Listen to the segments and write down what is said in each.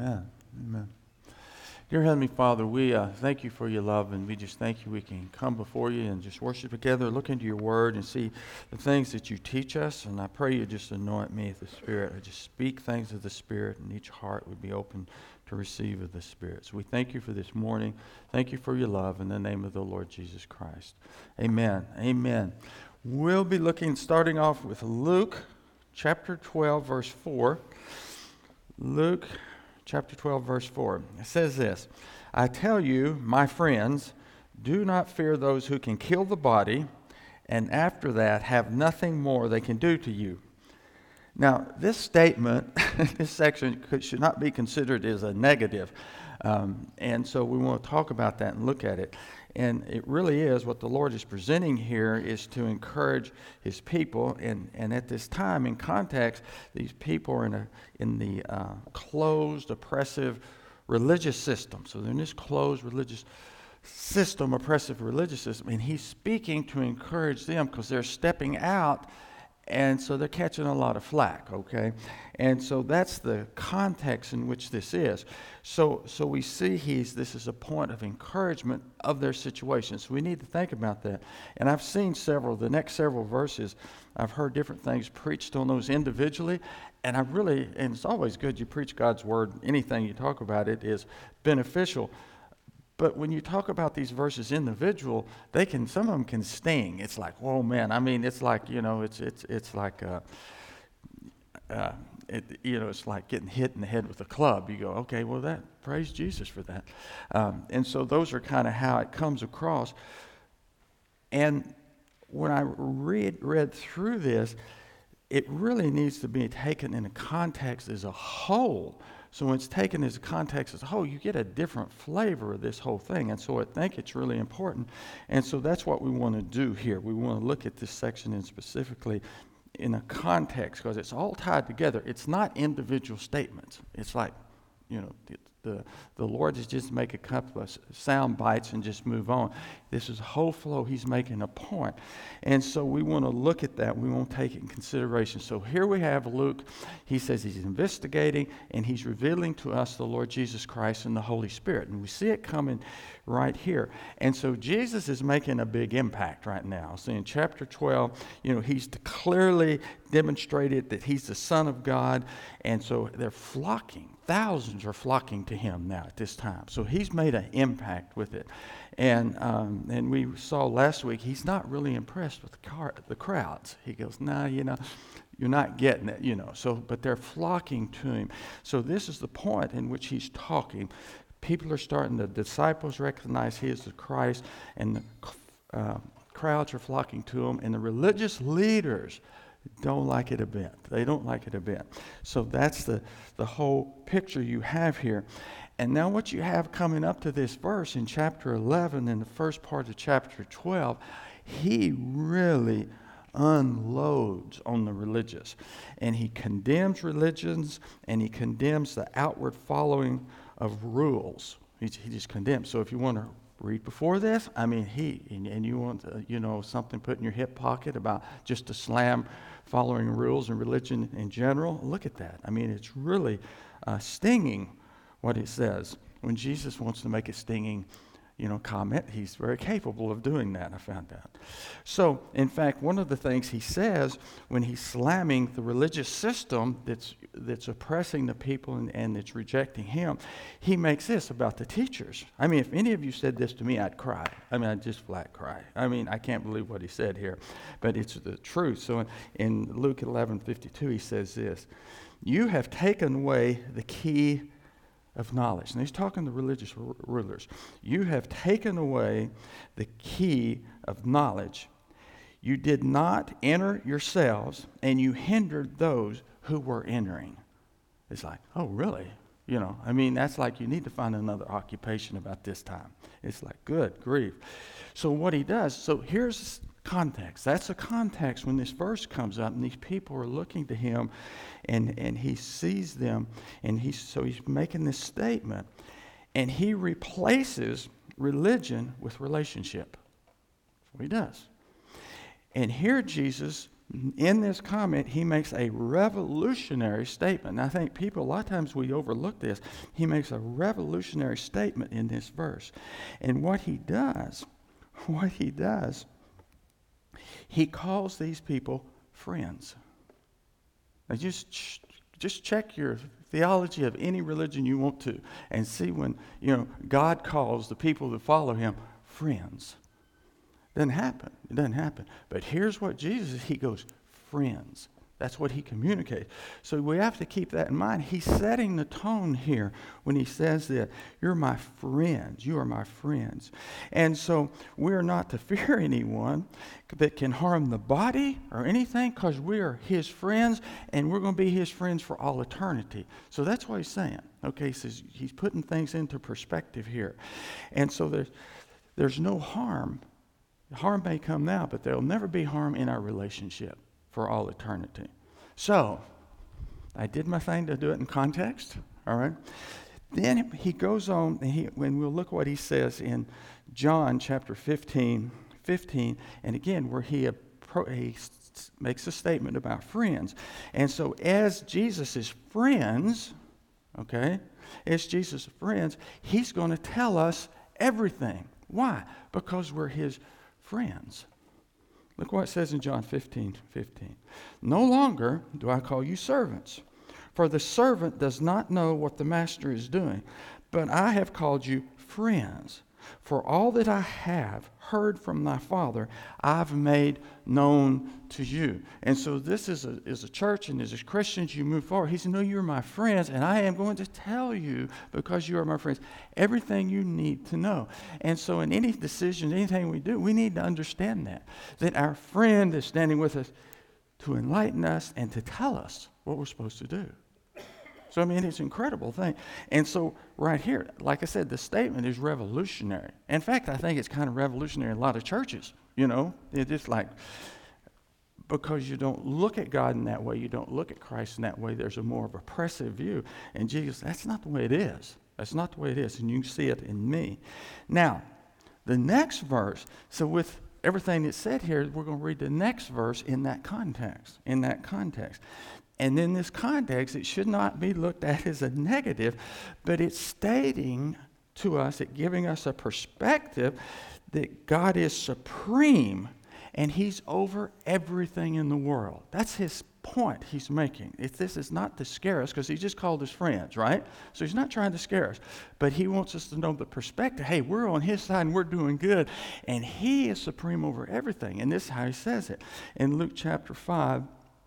Amen. Amen. Dear Heavenly Father, we thank you for your love, and we just thank you we can come before you and just worship together, look into your word, and see the things that you teach us. And I pray you just anoint me with the Spirit. I just speak things of the Spirit, and each heart would be open to receive of the Spirit. So we thank you for this morning. Thank you for your love in the name of the Lord Jesus Christ. Amen. Amen. We'll be starting off with Luke chapter 12, verse 4. Luke chapter 12, verse 4. It says this, I tell you, my friends, do not fear those who can kill the body, and after that have nothing more they can do to you. Now, this statement, this section should not be considered as a negative. And so we want to talk about that and look at it. And it really is what the Lord is presenting here is to encourage his people. And at this time, in context, these people are in the closed, oppressive religious system. So they're in this closed religious system, oppressive religious system. And he's speaking to encourage them because they're stepping out. And so they're catching a lot of flack, okay? And so that's the context in which this is. So we see this is a point of encouragement of their situation. So we need to think about that. And I've seen the next several verses, I've heard different things preached on those individually. And it's always good you preach God's word. Anything you talk about it is beneficial. But when you talk about these verses individual, some of them can sting. It's like, whoa, man. I mean, it's like, it's like, it's like getting hit in the head with a club. You go, okay, well, praise Jesus for that. And so those are kind of how it comes across. And when I read through this, it really needs to be taken in a context as a whole. So when it's taken as a context as a whole, you get a different flavor of this whole thing. And so I think it's really important. And so that's what we want to do here. We want to look at this section and specifically in a context because it's all tied together. It's not individual statements. It's like, the Lord is just make a couple of sound bites and just move on. This is a whole flow. He's making a point. And so we want to look at that. We won't take it in consideration. So here we have Luke. He says he's investigating and he's revealing to us the Lord Jesus Christ and the Holy Spirit. And we see it coming right here. And so Jesus is making a big impact right now. So in chapter 12, he's clearly demonstrated that he's the Son of God. And so they're flocking. Thousands are flocking to him now at this time. So he's made an impact with it. And we saw last week, he's not really impressed with the crowds. He goes, nah, you're not getting it, but they're flocking to him. So this is the point in which he's talking. The disciples recognize he is the Christ, and the crowds are flocking to him, and the religious leaders don't like it a bit. They don't like it a bit. So that's the whole picture you have here. And now what you have coming up to this verse in chapter 11 and the first part of chapter 12, he really unloads on the religious. And he condemns religions and he condemns the outward following of rules. He just condemns. So if you want to read before this, and you want something put in your hip pocket about just to slam following rules and religion in general, look at that. It's really stinging what it says. When Jesus wants to make a stinging, comment, he's very capable of doing that, I found out. So, in fact, one of the things he says when he's slamming the religious system that's oppressing the people and that's rejecting him, he makes this about the teachers. If any of you said this to me, I'd cry. I'd just flat cry. I can't believe what he said here, but it's the truth. So in Luke 11:52, he says this, you have taken away the key of knowledge. And he's talking to religious rulers. You have taken away the key of knowledge. You did not enter yourselves, and you hindered those who were entering. It's like, oh, really? That's like you need to find another occupation about this time. It's like, good grief. So what he does, so here's context. That's a context when this verse comes up and these people are looking to him and he sees them and he's making this statement and he replaces religion with relationship. That's what he does. And here Jesus in this comment, he makes a revolutionary statement. And I think people, a lot of times we overlook this. He makes a revolutionary statement in this verse. And what he does, he calls these people friends. Now just check your theology of any religion you want to and see when, God calls the people that follow him friends. It doesn't happen. But here's what Jesus, he goes, friends. That's what he communicates. So we have to keep that in mind. He's setting the tone here when he says that you're my friends. You are my friends. And so we're not to fear anyone that can harm the body or anything, because we are his friends and we're going to be his friends for all eternity. So that's what he's saying. Okay, he says he's putting things into perspective here. And so there's no harm. Harm may come now, but there'll never be harm in our relationship for all eternity. So, I did my thing to do it in context, all right? Then he goes on, and when we'll look what he says in John chapter 15, and again, where he makes a statement about friends. And so, as Jesus' friends, he's going to tell us everything. Why? Because we're his friends. Look what it says in John 15:15. No longer do I call you servants, for the servant does not know what the master is doing, but I have called you friends. For all that I have heard from my Father, I've made known to you. And so this is a church, and as Christians, you move forward. He said, no, you're my friends, and I am going to tell you, because you are my friends, everything you need to know. And so in any decision, anything we do, we need to understand that our friend is standing with us to enlighten us and to tell us what we're supposed to do. So, it's an incredible thing. And so right here, like I said, the statement is revolutionary. In fact, I think it's kind of revolutionary in a lot of churches, It's just like, because you don't look at God in that way, you don't look at Christ in that way, there's a more of oppressive view. And Jesus, that's not the way it is. That's not the way it is, and you can see it in me. Now, the next verse, so with everything that's said here, we're going to read the next verse in that context. And in this context, it should not be looked at as a negative, but it's stating to us, it's giving us a perspective that God is supreme and he's over everything in the world. That's his point he's making. This is not to scare us, because he just called us friends, right? So he's not trying to scare us, but he wants us to know the perspective. Hey, we're on his side and we're doing good, and he is supreme over everything. And this is how he says it in Luke chapter 5.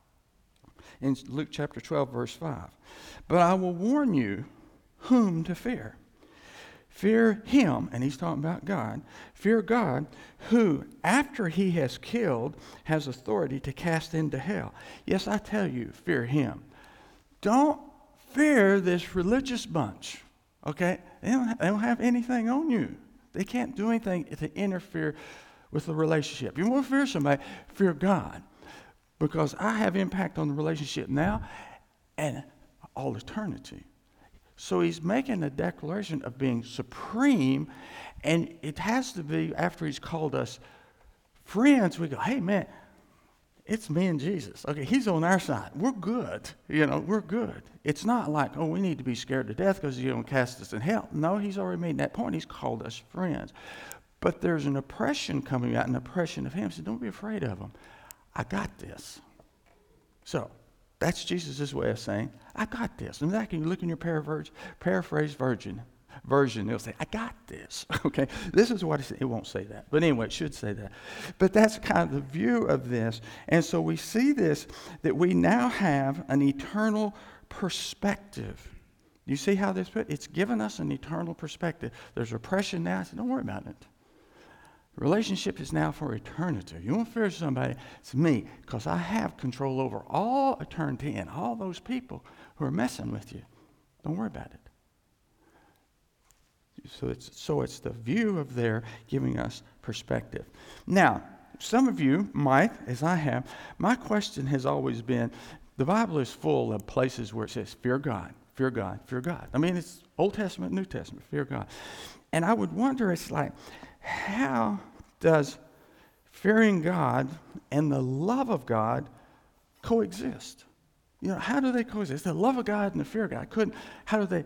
In Luke chapter 12, verse 5. But I will warn you whom to fear. Fear him, and he's talking about God. Fear God, who, after he has killed, has authority to cast into hell. Yes, I tell you, fear him. Don't fear this religious bunch, okay? They don't have anything on you. They can't do anything to interfere with the relationship. You want to fear somebody, fear God. Because I have impact on the relationship now and all eternity. So he's making a declaration of being supreme, and it has to be after he's called us friends. We go, hey, man, it's me and Jesus. Okay, he's on our side. We're good. We're good. It's not like, oh, we need to be scared to death because he's going to cast us in hell. No, he's already made that point. He's called us friends. But there's an oppression coming out, an oppression of him. So don't be afraid of him. I got this. So that's Jesus' way of saying, I got this. And that can you look in your paraphrase version, it'll say, I got this. Okay, this is what it won't say that. But anyway, it should say that. But that's kind of the view of this. And so we see this, that we now have an eternal perspective. You see how this put? It's given us an eternal perspective. There's oppression now. I said, don't worry about it. Relationship is now for eternity. You won't fear somebody, it's me, because I have control over all eternity and all those people who are messing with you. Don't worry about it. So it's the view of there giving us perspective. Now, some of you might, as I have, my question has always been, the Bible is full of places where it says, fear God, fear God, fear God. It's Old Testament, New Testament, fear God. And I would wonder, it's like, how does fearing God and the love of God coexist. You know, how do they coexist? The love of God and the fear of God couldn't. How do they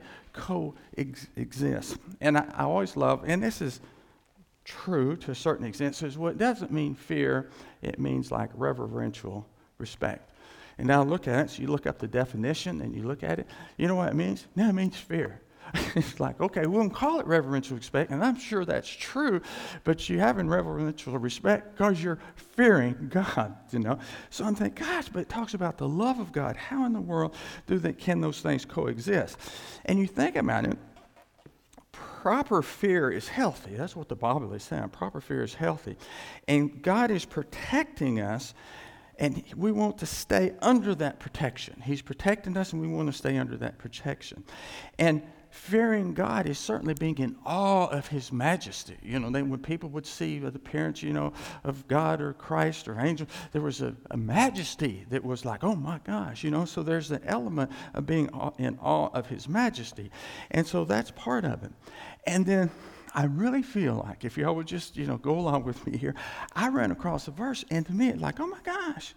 coexist? And I always love, and this is true to a certain extent, says, well, it doesn't mean fear. It means like reverential respect. And now look at it. So you look up the definition and you look at it. You know what it means? Now it means fear. It's like, okay, we won't call it reverential respect, and I'm sure that's true, but you have in reverential respect because you're fearing God, you know. So I'm thinking, gosh, but it talks about the love of God. How in the world can those things coexist? And you think about it, proper fear is healthy. That's what the Bible is saying. Proper fear is healthy. And God is protecting us, and we want to stay under that protection. He's protecting us, and we want to stay under that protection. And fearing God is certainly being in awe of his majesty. You know, when people would see the appearance, you know, of God or Christ or angel, there was a majesty that was like, oh my gosh, you know. So there's the element of being in awe of his majesty. And so that's part of it. And then I really feel like, if y'all would just, you know, go along with me here, I ran across a verse, and to me it's like, oh my gosh,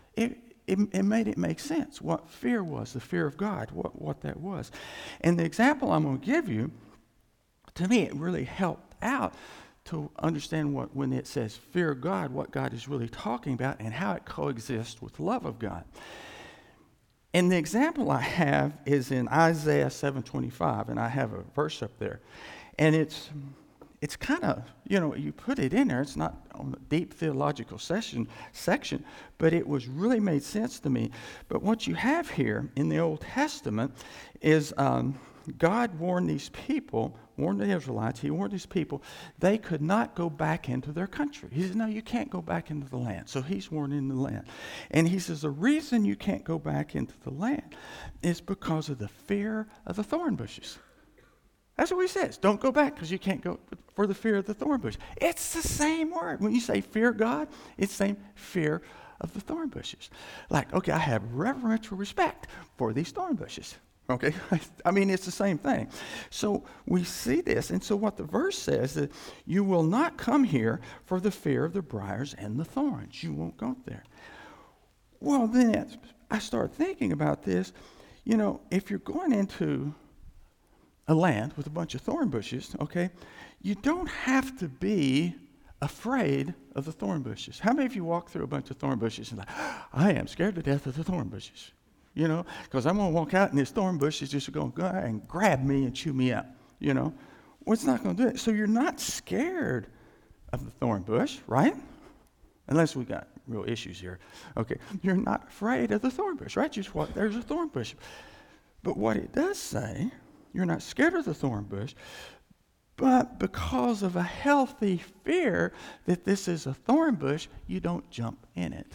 it made it make sense what fear was, the fear of God, what that was. And the example I'm going to give you, to me, it really helped out to understand when it says fear of God, what God is really talking about and how it coexists with love of God. And the example I have is in Isaiah 7:25, and I have a verse up there. And it's kind of, you know, you put it in there. It's not on the deep theological section, but it was really made sense to me. But what you have here in the Old Testament is God warned the Israelites, he warned these people, they could not go back into their country. He said, no, you can't go back into the land. So he's warning the land. And he says, the reason you can't go back into the land is because of the fear of the thorn bushes. That's what he says. Don't go back because you can't go for the fear of the thorn bush. It's the same word. When you say fear God, it's the same fear of the thorn bushes. Like, okay, I have reverential respect for these thorn bushes. Okay? I mean, it's the same thing. So we see this. And so what the verse says is that you will not come here for the fear of the briars and the thorns. You won't go there. Well, then I start thinking about this. You know, if you're going into a land with a bunch of thorn bushes, okay, you don't have to be afraid of the thorn bushes. How many of you walk through a bunch of thorn bushes and like, I am scared to death of the thorn bushes, you know, because I'm going to walk out and this thorn bush is just going to go and grab me and chew me up, you know. Well, it's not going to do it. So you're not scared of the thorn bush, right? Unless we got real issues here. Okay, you're not afraid of the thorn bush, right? You just walk, there's a thorn bush. But what it does say, you're not scared of the thorn bush, but because of a healthy fear that this is a thorn bush, you don't jump in it.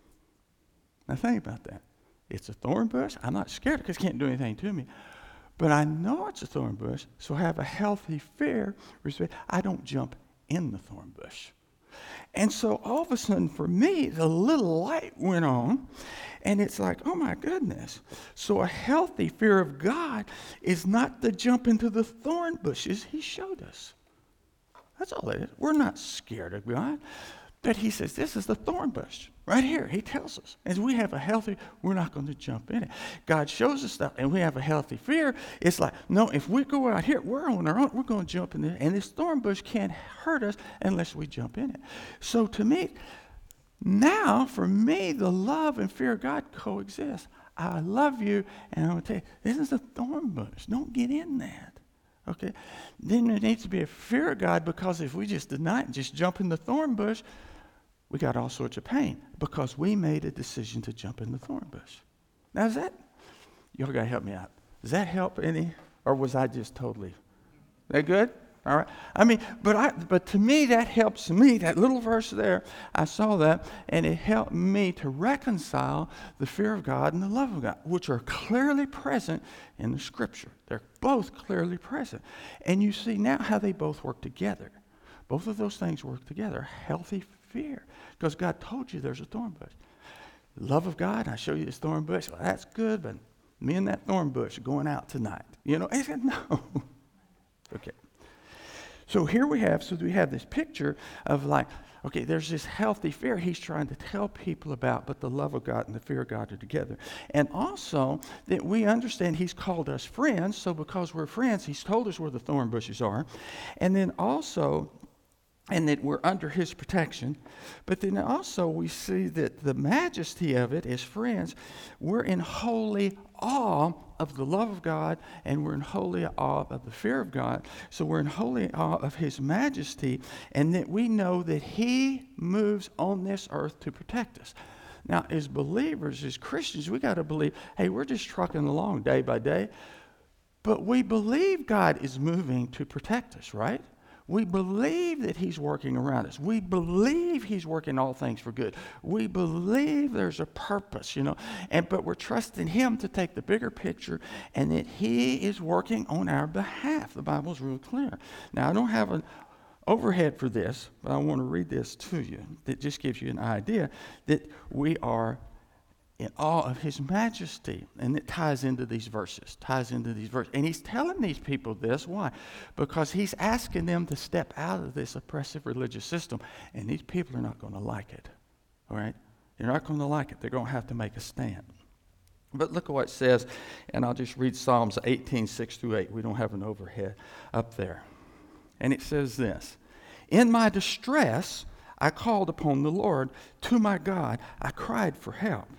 Now think about that. It's a thorn bush. I'm not scared because it can't do anything to me. But I know it's a thorn bush, so I have a healthy fear. I don't jump in the thorn bush. And so all of a sudden for me, the little light went on, and it's like, oh my goodness. So a healthy fear of God is not to jump into the thorn bushes he showed us. That's all it is. We're not scared of God. But he says, this is the thorn bush. Right here, he tells us. As we have a healthy, we're not going to jump in it. God shows us stuff, and we have a healthy fear. It's like, no, if we go out here, we're on our own. We're going to jump in there. And this thorn bush can't hurt us unless we jump in it. So to me, now, for me, the love and fear of God coexist. I love you, and I'm going to tell you, this is a thorn bush. Don't get in that. Okay? Then there needs to be a fear of God, because if we just deny it and just jump in the thorn bush, we got all sorts of pain because we made a decision to jump in the thorn bush. Now, y'all got to help me out. Does that help any, or was I just totally, that good? All right. I mean, but to me, that helps me. That little verse there, I saw that, and it helped me to reconcile the fear of God and the love of God, which are clearly present in the Scripture. They're both clearly present. And you see now how they both work together. Both of those things work together. Healthy fear. Because God told you there's a thorn bush. Love of God, I show you this thorn bush. Well, that's good, but me and that thorn bush are going out tonight. You know, he said, no. Okay. So here we have this picture of like, okay, there's this healthy fear he's trying to tell people about, but the love of God and the fear of God are together. And also that we understand he's called us friends, so because we're friends, he's told us where the thorn bushes are. And then also, and that we're under his protection. But then also we see that the majesty of it as friends, we're in holy awe of the love of God, and we're in holy awe of the fear of God. So we're in holy awe of his majesty, and that we know that he moves on this earth to protect us. Now, as believers, as Christians, we got to believe, hey, we're just trucking along day by day, but we believe God is moving to protect us, right? We believe that he's working around us. We believe he's working all things for good. We believe there's a purpose, but we're trusting him to take the bigger picture and that he is working on our behalf. The Bible's real clear. Now, I don't have an overhead for this, but I want to read this to you. That just gives you an idea that we are in awe of his majesty. And it ties into these verses. And he's telling these people this. Why? Because he's asking them to step out of this oppressive religious system. And these people are not going to like it. All right? They're not going to like it. They're going to have to make a stand. But look at what it says. And I'll just read Psalms 18, 6 through 8. We don't have an overhead up there. And it says this. In my distress, I called upon the Lord. To my God, I cried for help.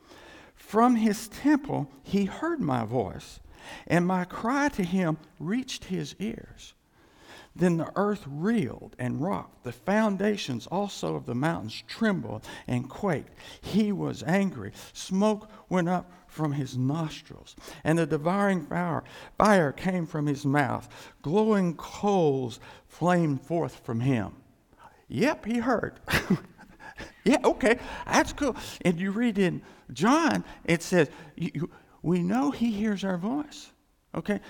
From his temple, he heard my voice, and my cry to him reached his ears. Then the earth reeled and rocked. The foundations also of the mountains trembled and quaked. He was angry. Smoke went up from his nostrils, and the devouring fire came from his mouth. Glowing coals flamed forth from him. Yep, he heard. Yeah, okay, that's cool. And you read in John, it says, we know he hears our voice. Okay?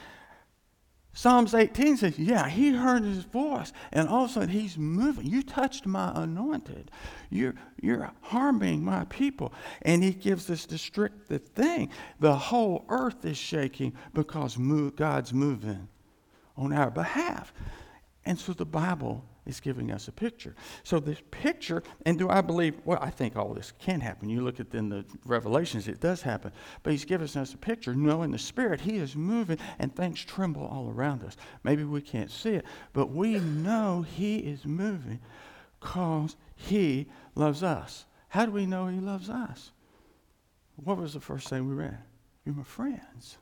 Psalms 18 says, yeah, he heard his voice, and all of a sudden he's moving. You touched my anointed. You're harming my people. And he gives this descriptive thing. The whole earth is shaking because God's moving on our behalf. And so the Bible is giving us a picture. So this picture, and do I believe, well, I think all this can happen. You look at in the Revelations, it does happen. But he's giving us a picture, knowing the Spirit, he is moving, and things tremble all around us. Maybe we can't see it, but we know he is moving because he loves us. How do we know he loves us? What was the first thing we read? You're my friends.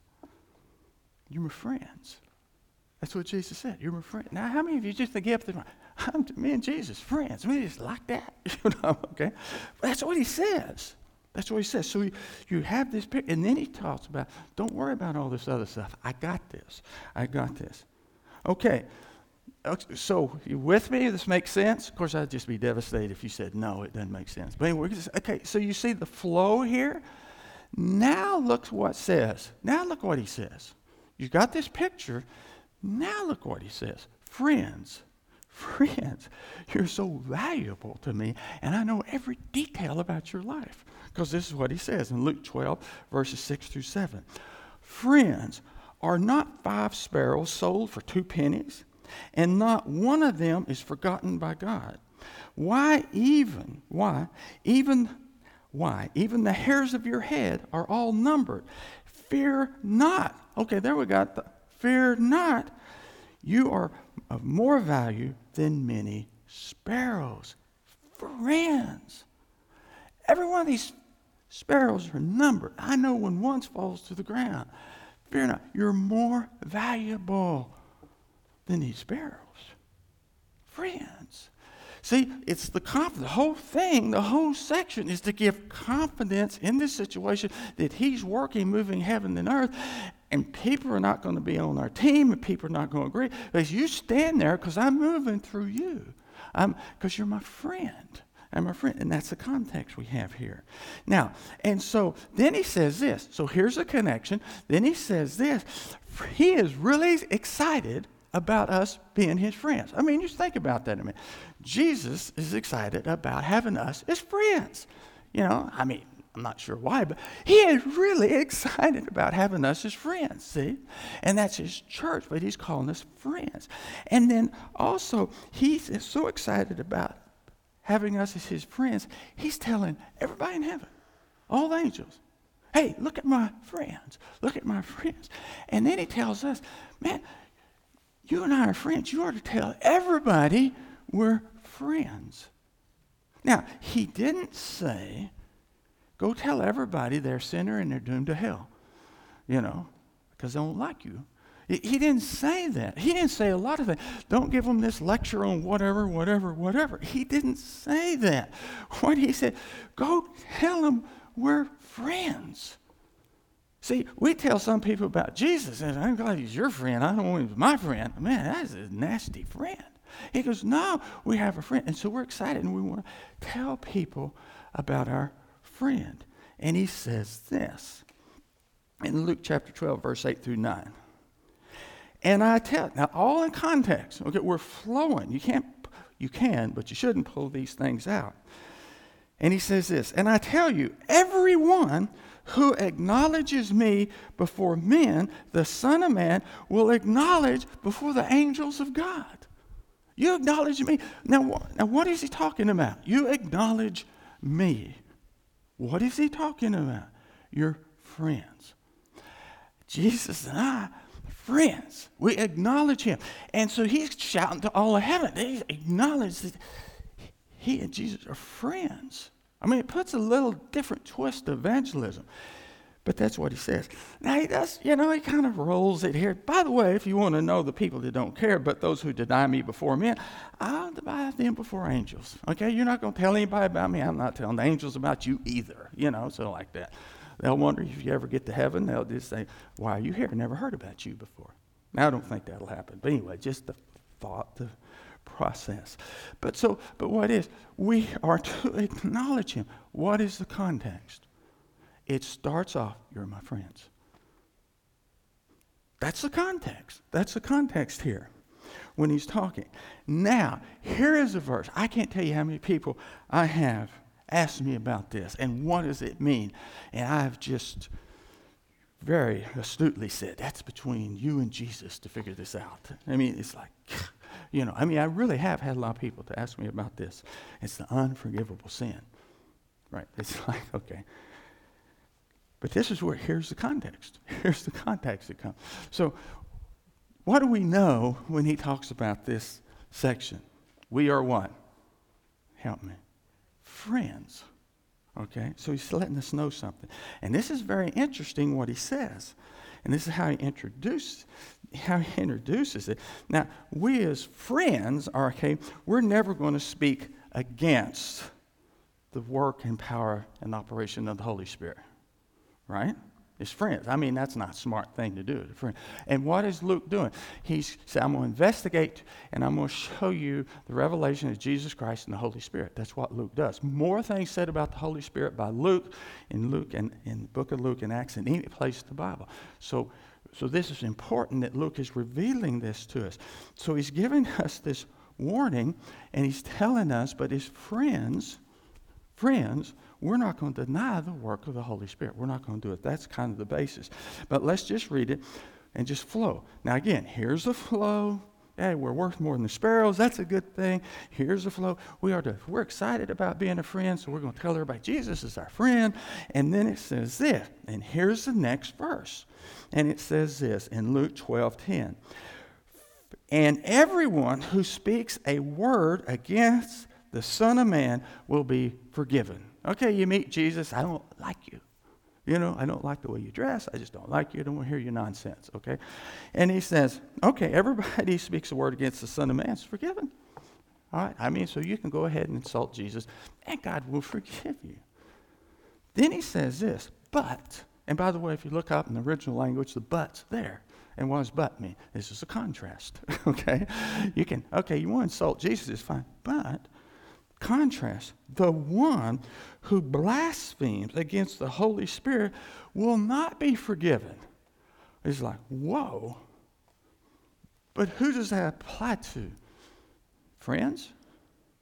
You're my friends. That's what Jesus said. You're my friend. Now, how many of you just give the me and Jesus, friends? We just like that. Okay? But that's what he says. That's what he says. So you have this picture, and then he talks about, don't worry about all this other stuff. I got this. Okay. So you with me? This makes sense? Of course, I'd just be devastated if you said, no, it doesn't make sense. But anyway, okay, so you see the flow here? Now look what it says. Now look what he says. You got this picture. Now look what he says. Friends, you're so valuable to me, and I know every detail about your life. Because this is what he says in Luke 12, verses 6 through 7. Friends, are not 5 sparrows sold for 2 pennies? And not one of them is forgotten by God. Why even the hairs of your head are all numbered. Fear not. Okay, there we got the fear not. You are of more value than many sparrows. Friends. Every one of these sparrows are numbered. I know when one falls to the ground. Fear not. You're more valuable than these sparrows. Friends. See, it's the confidence. The whole thing, the whole section is to give confidence in this situation that he's working, moving heaven and earth, and people are not going to be on our team, and people are not going to agree. But you stand there because I'm moving through you. Because you're my friend. I'm a friend. And that's the context we have here. Now, and so then he says this. So here's the connection. Then he says this. He is really excited about us being his friends. I mean, just think about that a minute. Jesus is excited about having us as friends. You know, I mean, I'm not sure why, but he is really excited about having us as friends, see? And that's his church, but he's calling us friends. And then also, he's so excited about having us as his friends, he's telling everybody in heaven, all the angels, hey, look at my friends. Look at my friends. And then he tells us, man, you and I are friends. You ought to tell everybody we're friends. Now, he didn't say, go tell everybody they're a sinner and they're doomed to hell, because they won't like you. He didn't say that. He didn't say a lot of things. Don't give them this lecture on whatever. He didn't say that. What he said, go tell them we're friends. See, we tell some people about Jesus, and I'm glad he's your friend. I don't want him to be my friend. Man, that's a nasty friend. He goes, no, we have a friend. And so we're excited, and we want to tell people about our friend. And he says this in Luke chapter 12, verse 8 through 9. And I tell, now all in context, okay, we're flowing. You can, but you shouldn't pull these things out. And he says this, and I tell you, everyone who acknowledges me before men, the Son of Man will acknowledge before the angels of God. You acknowledge me. Now what is he talking about? You acknowledge me. What is he talking about? Your friends. Jesus and I, friends. We acknowledge him. And so he's shouting to all of heaven. They acknowledge that he and Jesus are friends. I mean, it puts a little different twist to evangelism. But that's what he says. Now he does, he kind of rolls it here. By the way, if you want to know the people that don't care, but those who deny me before men, I'll deny them before angels. Okay, you're not going to tell anybody about me. I'm not telling the angels about you either, so like that. They'll wonder if you ever get to heaven, they'll just say, why are you here? I never heard about you before. Now, I don't think that'll happen. But anyway, just the thought, the process. But what is? We are to acknowledge him. What is the context? It starts off, you're my friends. That's the context. That's the context here when he's talking. Now, here is a verse. I can't tell you how many people I have asked me about this and what does it mean. And I've just very astutely said, that's between you and Jesus to figure this out. I mean, it's like, I really have had a lot of people to ask me about this. It's the unforgivable sin. Right? It's like, okay. But this is here's the context. Here's the context that comes. So what do we know when he talks about this section? We are what? Help me. Friends. Okay? So he's letting us know something. And this is very interesting what he says. And this is how he introduces it. Now, we as friends we're never going to speak against the work and power and operation of the Holy Spirit. Right? It's friends. I mean, that's not a smart thing to do. And what is Luke doing? He said, I'm going to investigate and I'm going to show you the revelation of Jesus Christ and the Holy Spirit. That's what Luke does. More things said about the Holy Spirit by Luke and in the book of Luke and Acts and any place in the Bible. So this is important that Luke is revealing this to us. So he's giving us this warning and he's telling us, but his friends, we're not going to deny the work of the Holy Spirit. We're not going to do it. That's kind of the basis. But let's just read it and just flow. Now again, here's the flow. Hey, we're worth more than the sparrows. That's a good thing. Here's the flow. We're excited about being a friend, so we're going to tell everybody Jesus is our friend. And then it says this. And here's the next verse. And it says this in Luke 12:10. And everyone who speaks a word against the Son of Man will be forgiven. Okay, you meet Jesus. I don't like you. I don't like the way you dress. I just don't like you. I don't want to hear your nonsense, okay? And he says, okay, everybody who speaks a word against the Son of Man is forgiven. All right? So you can go ahead and insult Jesus, and God will forgive you. Then he says this, but, and by the way, if you look up in the original language, the but's there. And what does but mean? This is a contrast, okay? You want to insult Jesus, it's fine, but contrast, the one who blasphemes against the Holy Spirit will not be forgiven. It's like, whoa. But who does that apply to? Friends?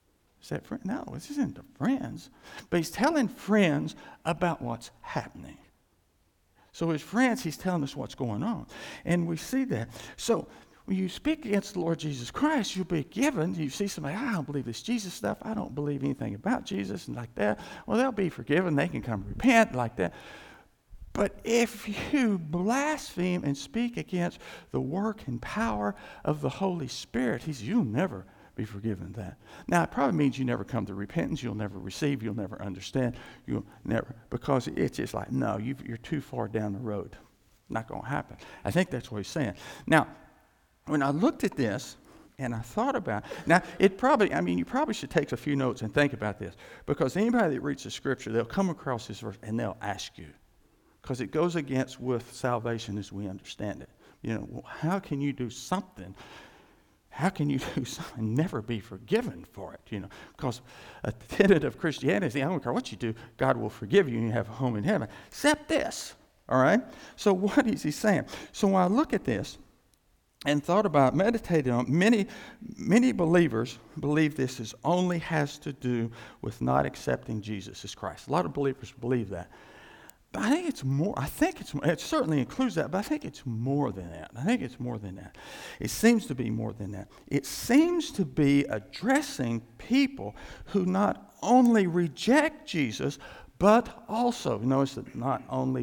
Is that friend? No, this isn't to friends. But he's telling friends about what's happening. So his friends, he's telling us what's going on. And we see that. So when you speak against the Lord Jesus Christ, you'll be given. You see somebody, I don't believe this Jesus stuff. I don't believe anything about Jesus and like that. Well, they'll be forgiven. They can come repent like that. But if you blaspheme and speak against the work and power of the Holy Spirit, he says, you'll never be forgiven that. Now, it probably means you never come to repentance. You'll never receive. You'll never understand. You'll never, because it's just like, no, you're too far down the road. Not going to happen. I think that's what he's saying. Now, when I looked at this and I thought about it, now, you probably should take a few notes and think about this, because anybody that reads the scripture, they'll come across this verse and they'll ask you, because it goes against with salvation as we understand it. Well, how can you do something? How can you do something and never be forgiven for it? Because a tenet of Christianity is, I don't care what you do, God will forgive you and you have a home in heaven. Except this, all right? So what is he saying? So when I look at this and thought about, meditated on, many believers believe this only has to do with not accepting Jesus as Christ. A lot of believers believe that. But I think it's more. It certainly includes that, but I think it's more than that. It seems to be more than that. It seems to be addressing people who not only reject Jesus, but also, notice that not only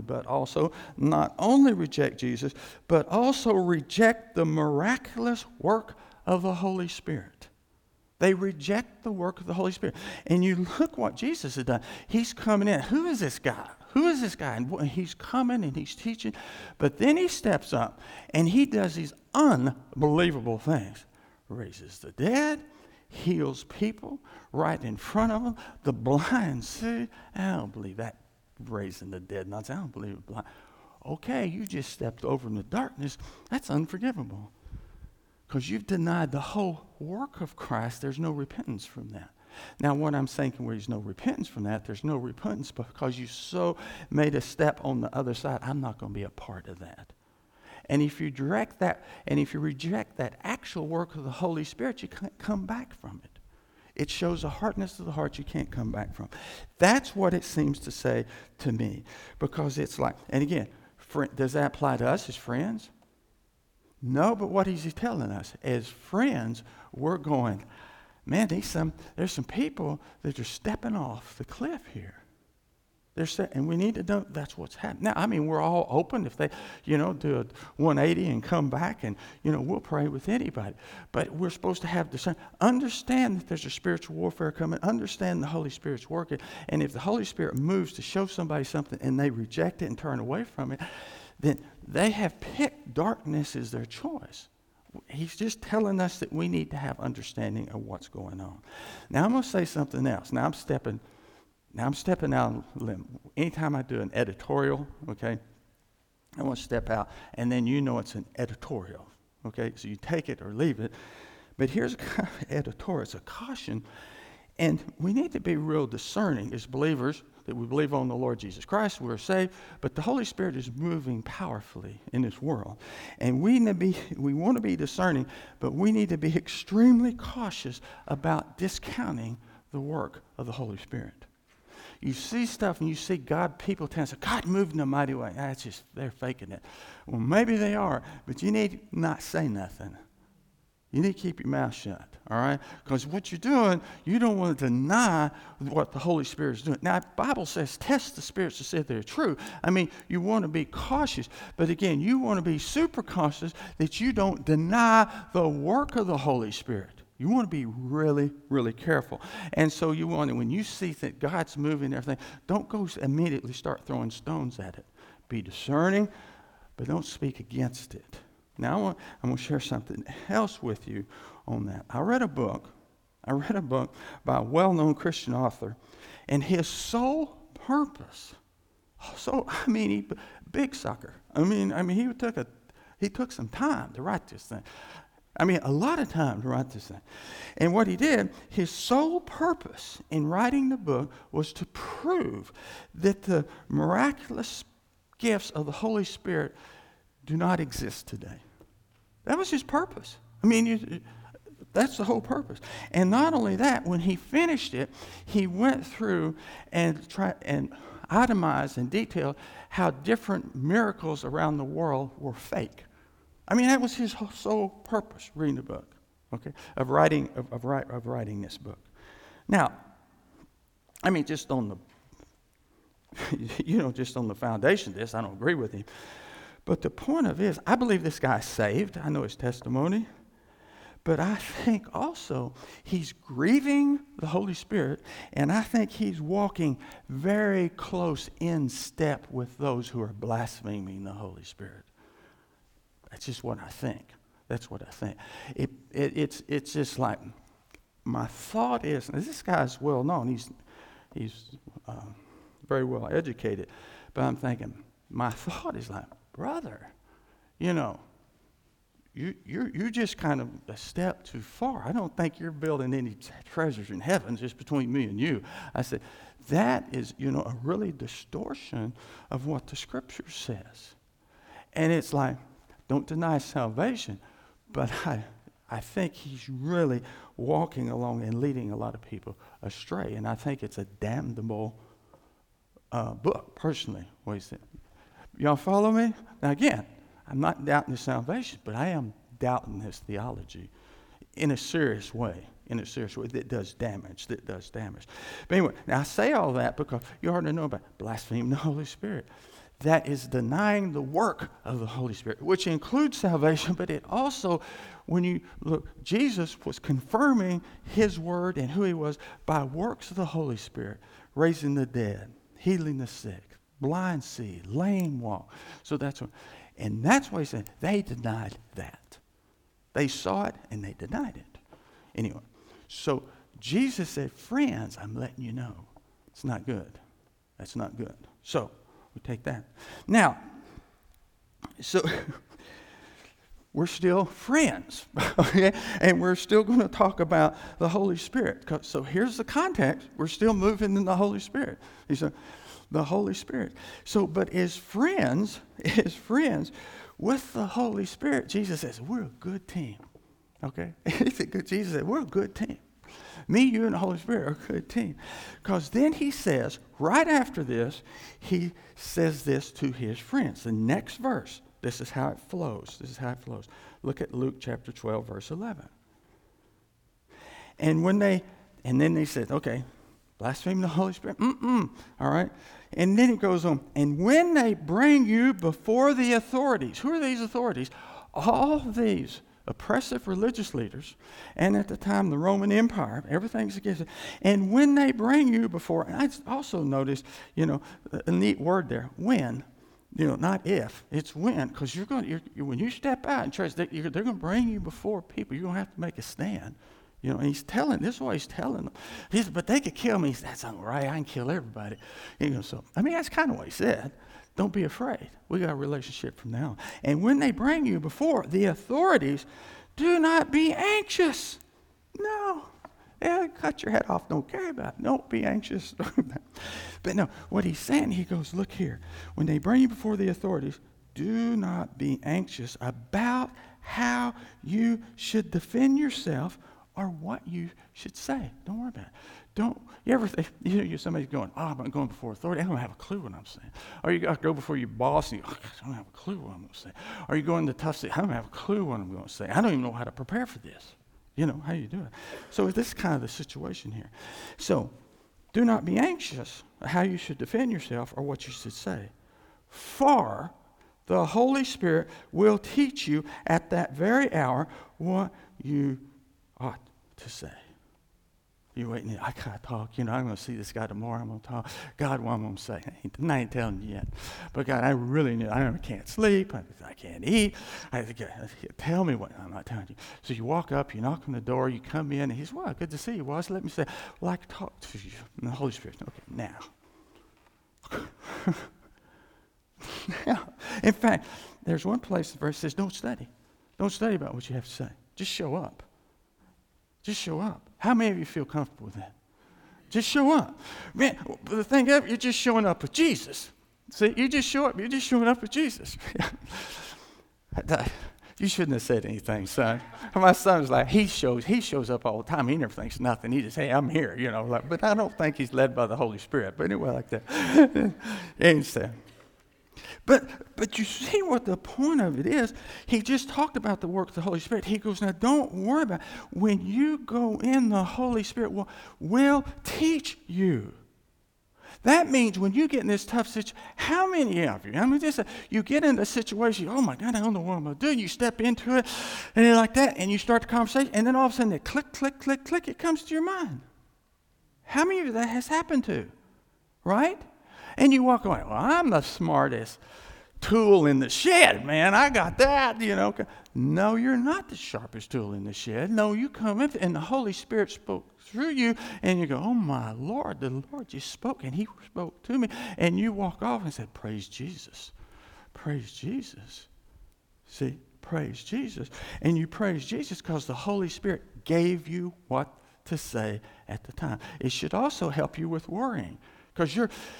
reject Jesus, but also reject the miraculous work of the Holy Spirit. They reject the work of the Holy Spirit. And you look what Jesus has done. He's coming in. Who is this guy? And he's coming and he's teaching. But then he steps up and he does these unbelievable things. Raises the dead, heals people right in front of them. The blind see. I don't believe that raising the dead nonsense. I don't believe it blind. Okay, you just stepped over in the darkness. That's unforgivable. Because you've denied the whole work of Christ. There's no repentance from that. Now, what I'm saying, where there's no repentance from that, there's no repentance because you so made a step on the other side. I'm not going to be a part of that. And if you reject that actual work of the Holy Spirit, you can't come back from it. It shows a hardness of the heart you can't come back from. That's what it seems to say to me. Because it's like, and again, does that apply to us as friends? No, but what is he telling us? As friends, we're going, man, there's some people that are stepping off the cliff here. And we need to know that's what's happening. Now, we're all open if they, do a 180 and come back and, we'll pray with anybody. But we're supposed to have discernment. Understand that there's a spiritual warfare coming. Understand the Holy Spirit's working. And if the Holy Spirit moves to show somebody something and they reject it and turn away from it, then they have picked darkness as their choice. He's just telling us that we need to have understanding of what's going on. Now I'm going to say something else. Now I'm stepping out on a limb. Anytime I do an editorial, okay, I want to step out, and then it's an editorial, okay? So you take it or leave it. But here's a kind of editorial. It's a caution. And we need to be real discerning as believers that we believe on the Lord Jesus Christ, we're saved, but the Holy Spirit is moving powerfully in this world. And we want to be discerning, but we need to be extremely cautious about discounting the work of the Holy Spirit. You see stuff and you see people tend to say, God moved in a mighty way. That's just, they're faking it. Well, maybe they are, but you need to not say nothing. You need to keep your mouth shut, all right? Because what you're doing, you don't want to deny what the Holy Spirit is doing. Now, the Bible says, test the spirits to see if they're true. You want to be cautious. But again, you want to be super cautious that you don't deny the work of the Holy Spirit. You want to be really, really careful. And so you want to, when you see that God's moving and everything, don't go immediately start throwing stones at it. Be discerning, but don't speak against it. Now I'm going to share something else with you on that. I read a book by a well-known Christian author, and his sole purpose, big sucker. He took some time to write this thing. A lot of time to write this thing. And what he did, his sole purpose in writing the book was to prove that the miraculous gifts of the Holy Spirit do not exist today. That was his purpose. That's the whole purpose. And not only that, when he finished it, he went through and tried and itemized in detail how different miracles around the world were fake. I mean, that was his sole purpose, reading the book, okay, of writing this book. Now, I mean, just on the, just on the foundation of this, I don't agree with him. But the point of it is, I believe this guy's saved. I know his testimony. But I think also he's grieving the Holy Spirit, and I think he's walking very close in step with those who are blaspheming the Holy Spirit. That's just what I think. That's what I think. It's just like, my thought is, and this guy's well known. He's very well educated. But I'm thinking, my thought is like, brother, you're just kind of a step too far. I don't think you're building any treasures in heaven just between me and you. I said, that is, a really distortion of what the Scripture says. And it's like, don't deny salvation, but I think he's really walking along and leading a lot of people astray. And I think it's a damnable book, personally, what he said. Y'all follow me? Now again, I'm not doubting his salvation, but I am doubting his theology in a serious way. That does damage. But anyway, now I say all that because you already know about blaspheming the Holy Spirit. That is denying the work of the Holy Spirit, which includes salvation, but it also, when you look, Jesus was confirming his word and who he was by works of the Holy Spirit, raising the dead, healing the sick, blind see, lame walk. So that's why he said they denied that. They saw it and they denied it. Anyway, so Jesus said, friends, I'm letting you know, it's not good. That's not good. So we take that. Now, so we're still friends, okay? And we're still going to talk about the Holy Spirit. So here's the context. We're still moving in the Holy Spirit. He said, the Holy Spirit. So, but as friends with the Holy Spirit, Jesus says, we're a good team, okay? Jesus said, we're a good team. Me, you, and the Holy Spirit are a good team. Because then he says, right after this, he says this to his friends. The next verse, this is how it flows. Look at Luke chapter 12, verse 11. And then they said, okay, blaspheme the Holy Spirit? All right. And then it goes on. And when they bring you before the authorities, who are these authorities? All these oppressive religious leaders, and at the time the Roman Empire, everything's against it. And when they bring you before, and I also noticed, a neat word there, when, not if, it's when, because when you step out in church, they're going to bring you before people. You're going to have to make a stand. And this is what he's telling them. He said, but they could kill me. He said, that's not right. I can kill everybody. So, that's kind of what he said. Don't be afraid. We got a relationship from now on. And when they bring you before the authorities, do not be anxious. No. Yeah, cut your head off. Don't care about it. Don't be anxious. But no, what he's saying, he goes, look here. When they bring you before the authorities, do not be anxious about how you should defend yourself or what you should say. Don't worry about it. You ever think, somebody's going, I'm going before authority. I don't have a clue what I'm saying. Or you got to go before your boss and I don't have a clue what I'm going to say. Or you go into tough city, I don't have a clue what I'm going to say. I don't even know how to prepare for this. How you do it. So this is kind of the situation here. So do not be anxious how you should defend yourself or what you should say. For the Holy Spirit will teach you at that very hour what you ought to say. You're waiting, I gotta talk, I'm gonna see this guy tomorrow, I'm gonna talk. God, what I'm gonna say? I ain't telling you yet. But God, I really need, I can't sleep, I can't eat. Tell me what, I'm not telling you. So you walk up, you knock on the door, you come in, and he says, well, good to see you. Well, let me say, well, I can talk to you. And the Holy Spirit, okay, now. Now, in fact, there's one place the verse says, don't study. Don't study about what you have to say. Just show up. Just show up. How many of you feel comfortable with that? Just show up. Man, the thing is, you're just showing up with Jesus. See, you just show up. You're just showing up with Jesus. You shouldn't have said anything, son. My son's like, he shows up all the time. He never thinks nothing. He just, hey, I'm here, like, but I don't think he's led by the Holy Spirit. But anyway, like that. Instead. But you see what the point of it is. He just talked about the work of the Holy Spirit. He goes, now don't worry about it. When you go in, the Holy Spirit will teach you. That means when you get in this tough situation, how many of you, you get in a situation, oh my God, I don't know what I'm going to do. And you step into it, and you're like that, and you start the conversation, and then all of a sudden, it click, click, click, click, it comes to your mind. How many of you that has happened to? Right? And you walk away, well, I'm the smartest tool in the shed, man. I got that, No, you're not the sharpest tool in the shed. No, you come in, and the Holy Spirit spoke through you, and you go, oh my Lord, the Lord just spoke, and he spoke to me. And you walk off and said, praise Jesus. Praise Jesus. See, praise Jesus. And you praise Jesus because the Holy Spirit gave you what to say at the time. It should also help you with worrying, because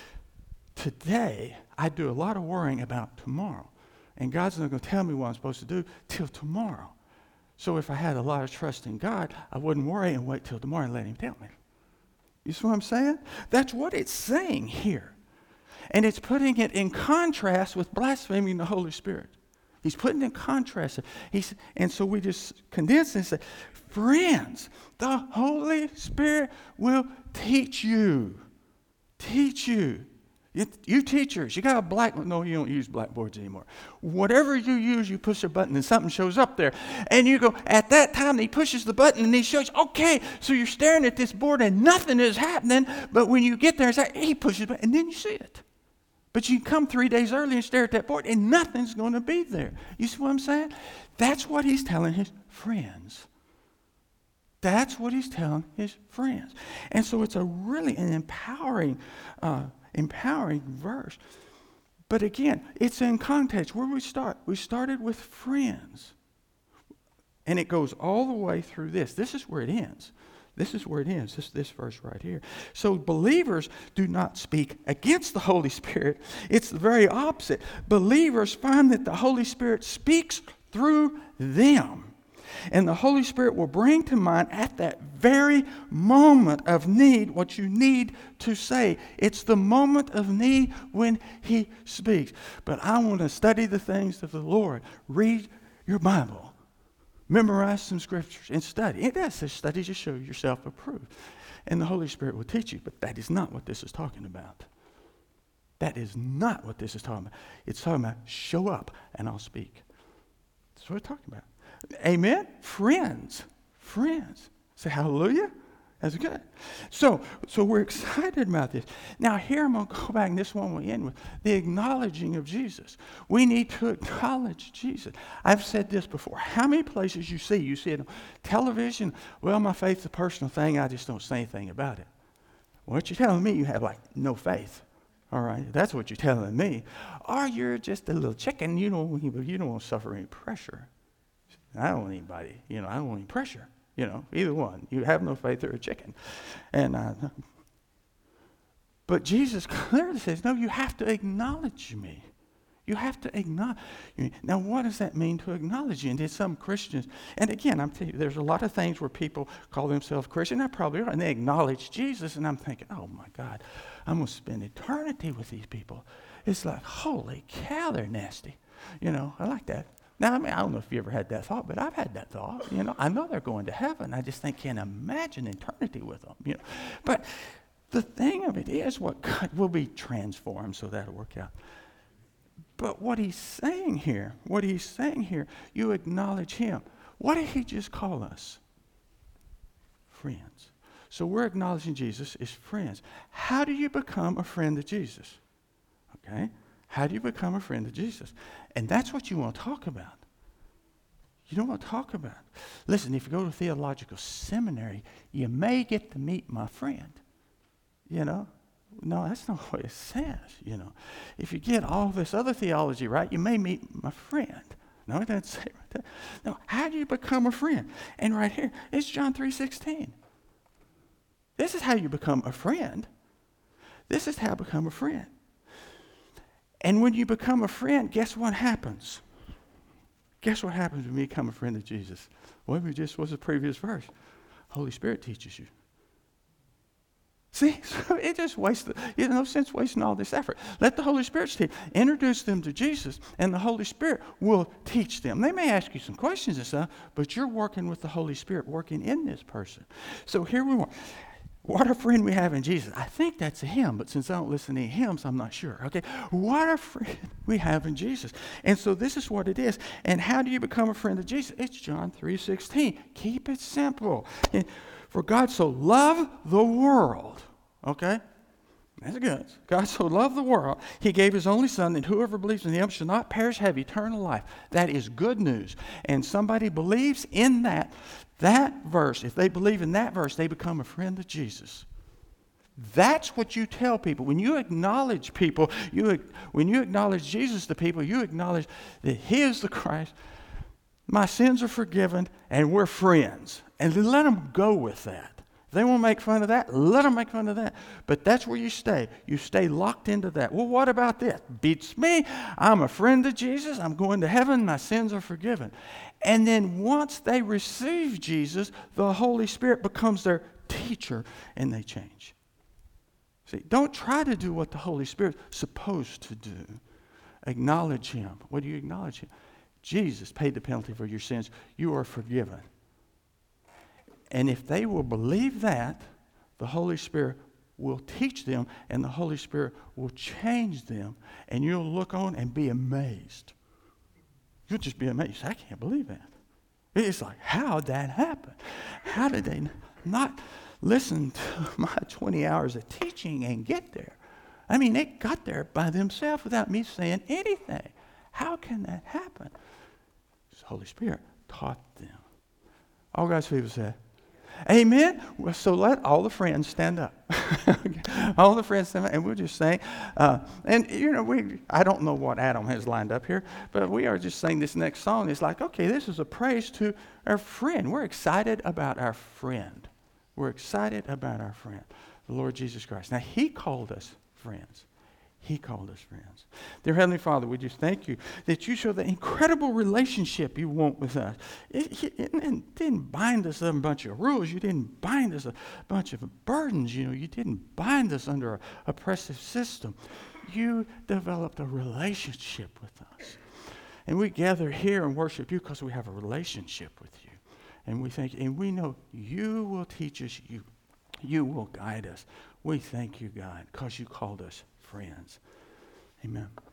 today, I do a lot of worrying about tomorrow. And God's not going to tell me what I'm supposed to do till tomorrow. So if I had a lot of trust in God, I wouldn't worry and wait till tomorrow and let him tell me. You see what I'm saying? That's what it's saying here. And it's putting it in contrast with blaspheming the Holy Spirit. He's putting it in contrast. And so we just condense and say, friends, the Holy Spirit will teach you. Teach you. You teachers, you got a blackboard. No, you don't use blackboards anymore. Whatever you use, you push a button and something shows up there. And you go, at that time, he pushes the button and he shows, okay, so you're staring at this board and nothing is happening. But when you get there, it's like, he pushes the button and then you see it. But you come 3 days early and stare at that board and nothing's going to be there. You see what I'm saying? That's what he's telling his friends. That's what he's telling his friends. And so it's an empowering verse. But again, it's in context. Where we start? We started with friends. And it goes all the way through this. This is where it ends. This is where it ends, this verse right here. So believers do not speak against the Holy Spirit. It's the very opposite. Believers find that the Holy Spirit speaks through them. And the Holy Spirit will bring to mind at that very moment of need what you need to say. It's the moment of need when he speaks. But I want to study the things of the Lord. Read your Bible. Memorize some scriptures and study. It does say study to show yourself approved. And the Holy Spirit will teach you. But that is not what this is talking about. That is not what this is talking about. It's talking about show up and I'll speak. That's what it's talking about. Amen? Friends. Say hallelujah. That's good. So we're excited about this. Now here I'm going to go back, and this one we end with the acknowledging of Jesus. We need to acknowledge Jesus. I've said this before. How many places you see it on television? Well, my faith's a personal thing. I just don't say anything about it. What you're telling me, you have no faith. All right, that's what you're telling me. Or you're just a little chicken. You don't want to suffer any pressure. I don't want anybody, I don't want any pressure, either one. You have no faith or a chicken. But Jesus clearly says, no, you have to acknowledge me. You have to acknowledge me. Now, what does that mean to acknowledge you? And some Christians, and again, I'm telling you, there's a lot of things where people call themselves Christian. I probably are, and they acknowledge Jesus, and I'm thinking, oh my God, I'm going to spend eternity with these people. It's like, holy cow, they're nasty. I like that. Now, I don't know if you ever had that thought, but I've had that thought. I know they're going to heaven. I just can't imagine eternity with them. But the thing of it is, what God will be transformed, so that'll work out. But what he's saying here, you acknowledge him. What did he just call us? Friends. So we're acknowledging Jesus as friends. How do you become a friend of Jesus? Okay? How do you become a friend of Jesus? And that's what you want to talk about. You don't want to talk about. Listen, if you go to theological seminary, you may get to meet my friend. No, that's not what it says, If you get all this other theology right, you may meet my friend. No, it doesn't say right there. No, how do you become a friend? And right here, it's John 3:16. This is how you become a friend. This is how you become a friend. And when you become a friend, guess what happens? Guess what happens when you become a friend of Jesus? Well, what's the previous verse? Holy Spirit teaches you. See, so it just wastes, no sense wasting all this effort. Let the Holy Spirit teach. Introduce them to Jesus, and the Holy Spirit will teach them. They may ask you some questions and stuff, but you're working with the Holy Spirit, working in this person. So here we are. What a friend we have in Jesus. I think that's a hymn, but since I don't listen to any hymns, I'm not sure. Okay, what a friend we have in Jesus. And so this is what it is. And how do you become a friend of Jesus? It's John 3:16. Keep it simple. For God so loved the world, okay? That's good. God so loved the world, he gave his only son, that whoever believes in him shall not perish, have eternal life. That is good news. And somebody believes in that verse. If they believe in that verse, they become a friend of Jesus. That's what you tell people. When you acknowledge people, when you acknowledge Jesus to people, you acknowledge that he is the Christ. My sins are forgiven, and we're friends. And let them go with that. If they want to make fun of that, let them make fun of that. But that's where you stay. You stay locked into that. Well, what about this? Beats me. I'm a friend of Jesus. I'm going to heaven. My sins are forgiven. And then once they receive Jesus, the Holy Spirit becomes their teacher, and they change. See, don't try to do what the Holy Spirit's supposed to do. Acknowledge him. What do you acknowledge him? Jesus paid the penalty for your sins. You are forgiven. And if they will believe that, the Holy Spirit will teach them, and the Holy Spirit will change them, and you'll look on and be amazed. You'll just be amazed. I can't believe that. It's like, how did that happen? How did they not listen to my 20 hours of teaching and get there? I mean, they got there by themselves without me saying anything. How can that happen? The Holy Spirit taught them. All God's people said, amen. Well, so let all the friends stand up. All the friends stand up, and we'll just sing. And I don't know what Adam has lined up here, but we are just saying this next song. It's like, okay, this is a praise to our friend. We're excited about our friend. We're excited about our friend, the Lord Jesus Christ. Now, he called us friends. He called us friends. Dear Heavenly Father, we just thank you that you show the incredible relationship you want with us. It didn't bind us a bunch of rules. You didn't bind us a bunch of burdens. You didn't bind us under an oppressive system. You developed a relationship with us. And we gather here and worship you because we have a relationship with you. And we thank you. And we know you will teach us. You will guide us. We thank you, God, because you called us friends. Amen.